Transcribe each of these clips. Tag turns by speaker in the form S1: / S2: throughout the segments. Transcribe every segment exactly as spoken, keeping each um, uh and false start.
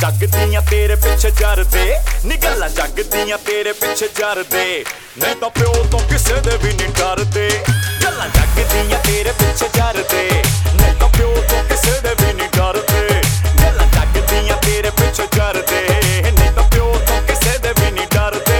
S1: जग दियां तेरे पिछे जरदे नी गल्लां जग दियां तेरे पिछे जरदे नहीं तां प्यो तो किसे दे भी नहीं डरदे गल्लां जग दियां तेरे पिछे जरदे नहीं तां प्यो तो किसे दे भी नहीं डरदे गल्लां जग दियां तेरे पिछे जरदे नहीं तां प्यो तो किसे दे भी नहीं डरदे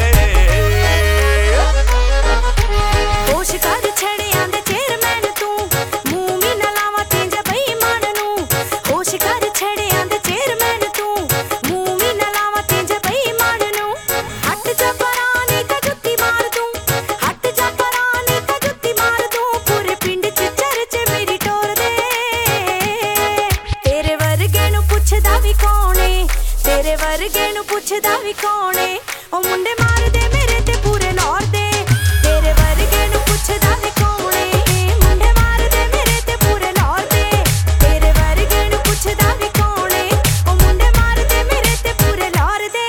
S2: होश कर छड़ियां दे चेयरमैन तू मूंह भी ना लावां तेंज बेईमान नू होश कर छड़ियां दे चेयरमैन तू मूंह भी ना लावां तेंज बेईमान नू हट जा परां नहीं तां जुत्ती मार दूं हट जा परां नहीं तां जुत्ती मार दूं पूरे पिंड च चर्चे मेरी टोर दे तेरे वर्गे नू पुछदा भी कौन है तेरे वर्गे नू पुछदा भी कौन है ओ मुंडे मार दे मेरे ते पूरे नौर दे तेरे वर्गे नू पुछदा भी कौन है मुंडे मार दे मेरे ते पूरे नौर दे तेरे वर्गे नू पुछदा भी कौन है ओ मुंडे मार दे मेरे ते पूरे नौर दे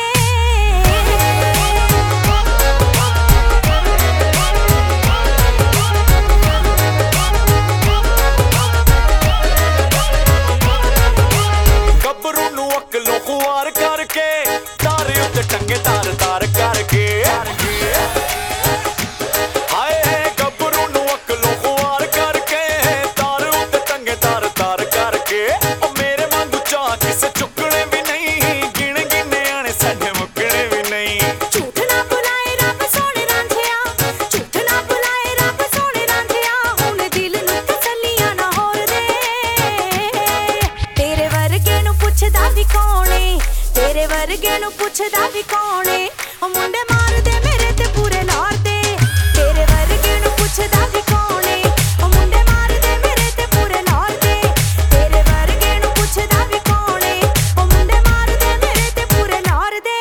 S1: गबरू नू अकलों खुआर करके तारे उत्ते टंगे तार तार करके हाय गबरू नू अकलों खुआर करके तारे उत्ते टंगे तार तार करके ओ मेरे वांगू चाह किसे चुकने भी नहीं गिण गिने आने साडे मुकने भी नहीं
S2: झूठ ना बुलाए रब सोने रांझिया झूठ ना बुलाए रब सोने रांझिया हुण दिल नू तसल्लियां ना होर दे तेरे वर्गे नू पुछदा भी कौन है तेरे वर्गे नू पुछदा भी कौन है ओ मुंडे मार दे मेरे ते पूरे नौर दे तेरे वर्गे नू पुछदा भी कौन है ओ मुंडे मार दे मेरे ते पूरे नौर दे तेरे वर्गे नू पुछदा भी कौन है ओ मुंडे मार दे मेरे ते पूरे नौर दे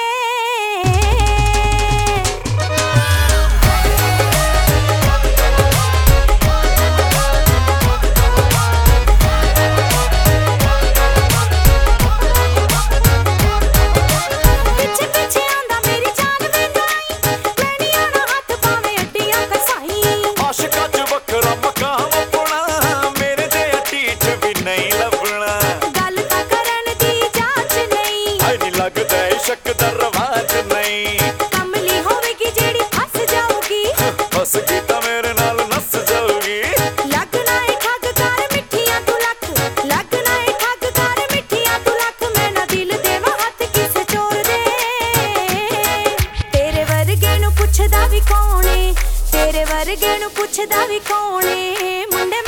S2: पिछे पिछे आंदा मेरी जान वेंदाई मैनी आना हाथ पावे अड्डियां कसाई
S1: आशिकां च वखरा मकाम अपना मेरे ते अटीठ भी नहीं लभना
S2: गल तां करन दी जांच नहीं
S1: हाय नी लगदा इश्क दा रवाज नहीं
S2: कमली होवेगी जेड़ी फस जाऊगी
S1: बस गीता मेरे नाल नस जाऊगी
S2: लगना है ठग कर मिठियां तू लख लगना है ठग कर मिठियां तू लख मैं ना दिल देवा हथ किसे चोर दे तेरे वर्गे नू पुछदा भी कौन है तेरे वर्गे नू पुछदा भी कौन है मुंडे